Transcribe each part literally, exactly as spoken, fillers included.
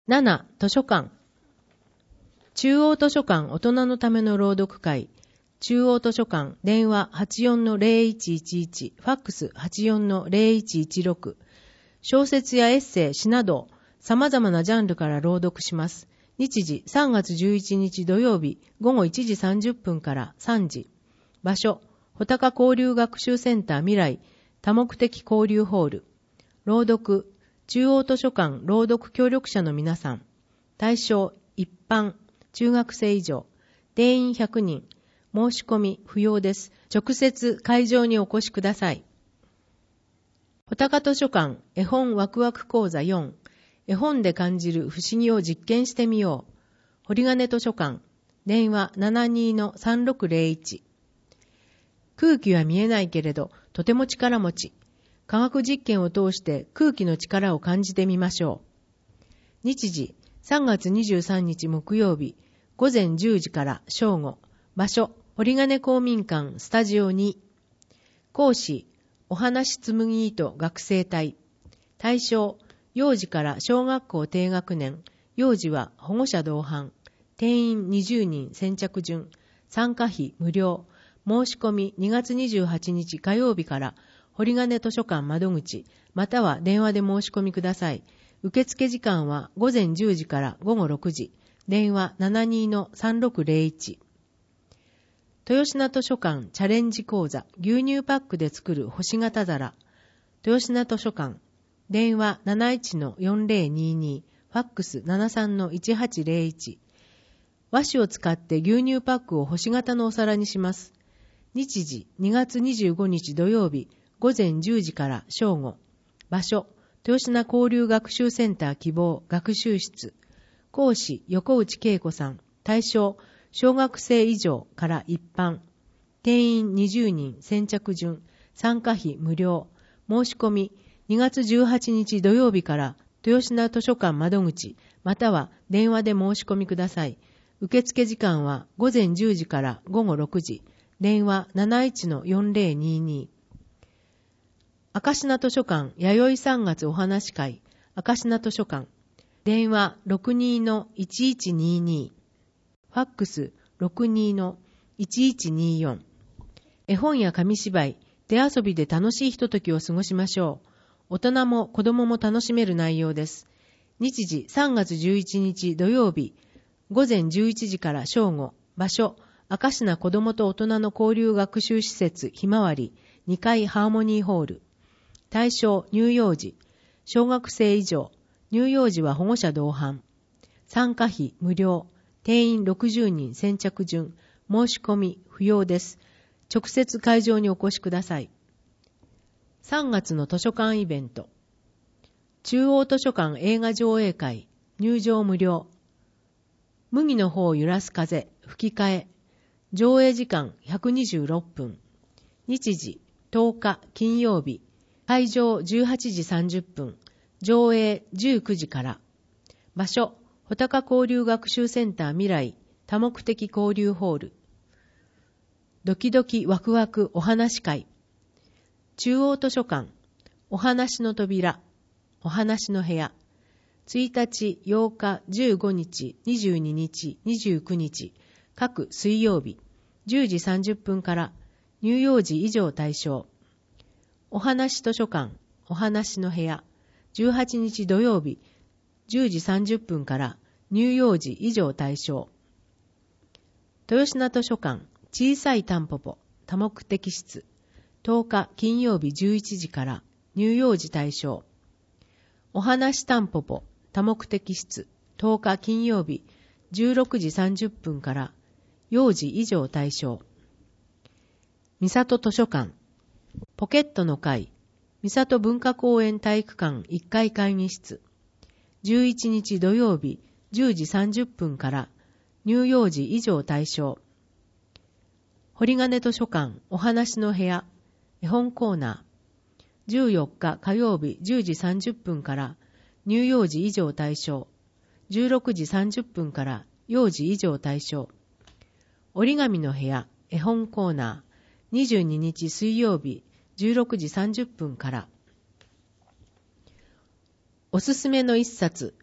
なな. 図書館。中央図書館大人のための朗読会。中央図書館電話 はちよんのゼロいちいちいち、ファックス はちよんのゼロいちいちろく。小説やエッセイ、詩など様々なジャンルから朗読します。日時さんがつじゅういちにち土曜日ごごいちじさんじゅっぷんからさんじ。場所、穂高交流学習センター未来多目的交流ホール。朗読、中央図書館朗読協力者の皆さん。対象、一般、中学生以上。定員ひゃくにん。申し込み不要です。直接会場にお越しください。穂高図書館絵本ワクワク講座よん。絵本で感じる不思議を実験してみよう。堀金図書館電話 ななにのさんろくゼロいち。空気は見えないけれどとても力持ち。科学実験を通して空気の力を感じてみましょう。日時さんがつにじゅうさんにち木曜日ごぜんじゅうじから正午。場所、堀金公民館スタジオに。講師、お話つむぎ糸学生隊。対象、幼児から小学校低学年。幼児は保護者同伴。定員にじゅうにん先着順。参加費無料。申し込みにがつにじゅうはちにち火曜日から堀金図書館窓口または電話で申し込みください。受付時間はごぜんじゅうじからごごろくじ。電話 ななにのさんろくゼロいち。豊品図書館チャレンジ講座牛乳パックで作る星型皿。豊品図書館電話 なないちのよんぜろにに。ファックス ななさんのいちはちゼロいち。和紙を使って牛乳パックを星型のお皿にします。日時にがつにじゅうごにち土曜日ごぜんじゅうじから正午。場所、豊品交流学習センター希望学習室。講師、横内恵子さん。対象、小学生以上から一般。定員にじゅうにん先着順。参加費無料。申し込みにがつじゅうはちにち土曜日から豊品図書館窓口または電話で申し込みください。受付時間はごぜんじゅうじからごごろくじ。電話 なないちのよんぜろにに。明品図書館弥生さんがつお話会明品図書館電話 ろくにのいちいちにに。ファックス ろくにのいちいちによん。絵本や紙芝居、手遊びで楽しいひとときを過ごしましょう。大人も子供も楽しめる内容です。日時さんがつじゅういちにち土曜日ごぜんじゅういちじから正午。場所、明品子どもと大人の交流学習施設ひまわりにかいハーモニーホール。対象、乳幼児、小学生以上。乳幼児は保護者同伴。参加費無料。定員ろくじゅうにん先着順。申し込み不要です。直接会場にお越しください。さんがつの図書館イベント。中央図書館映画上映会。入場無料。麦の方を揺らす風、吹き替え。上映時間ひゃくにじゅうろっぷん。日時とおか金曜日。会場じゅうはちじさんじゅっぷん。上映じゅうくじから。場所、穂高交流学習センター未来多目的交流ホール。ドキドキワクワクお話会。中央図書館お話の扉お話の部屋。ついたち、ようか、じゅうごにち、にじゅうににち、にじゅうくにち、各水曜日、じゅうじさんじゅっぷんから、乳幼児以上対象。お話図書館、お話の部屋、じゅうはちにち土曜日、じゅうじさんじゅっぷんから、乳幼児以上対象。豊品図書館、小さいタンポポ、多目的室、とおか金曜日じゅういちじから、乳幼児対象。お話タンポポ、多目的室、とおか金曜日、じゅうろくじさんじゅっぷんから、幼児以上対象。三郷図書館、ポケットの会、三郷文化公園体育館いっかい会議室、じゅういちにち土曜日、じゅうじさんじゅっぷんから、乳幼児以上対象。堀金図書館、お話の部屋、絵本コーナー、じゅうよっか火曜日じゅうじさんじゅっぷんから乳幼児以上対象。じゅうろくじさんじゅっぷんから幼児以上対象。折り紙の部屋絵本コーナーにじゅうににち水曜日じゅうろくじさんじゅっぷんから。おすすめの一冊、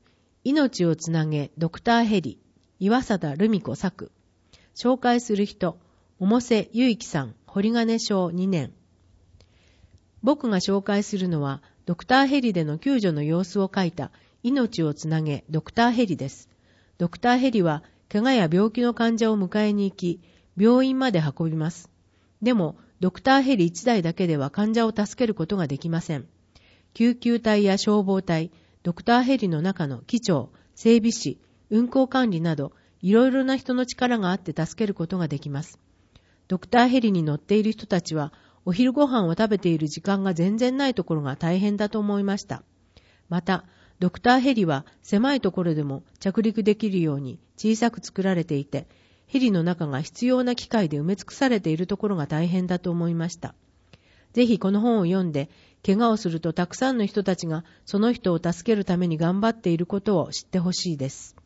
命をつなげ、ドクターヘリ、岩貞留美子作。紹介する人、百瀬祐樹さん、堀金賞にねん。僕が紹介するのは、ドクターヘリでの救助の様子を書いた、命をつなげ、ドクターヘリです。ドクターヘリは、怪我や病気の患者を迎えに行き、病院まで運びます。でも、ドクターヘリいちだいだけでは患者を助けることができません。救急隊や消防隊、ドクターヘリの中の機長、整備士、運行管理など、いろいろな人の力があって助けることができます。ドクターヘリに乗っている人たちは、お昼ご飯を食べている時間が全然ないところが大変だと思いました。また、ドクターヘリは狭いところでも着陸できるように小さく作られていて、ヘリの中が必要な機械で埋め尽くされているところが大変だと思いました。ぜひこの本を読んで、怪我をするとたくさんの人たちがその人を助けるために頑張っていることを知ってほしいです。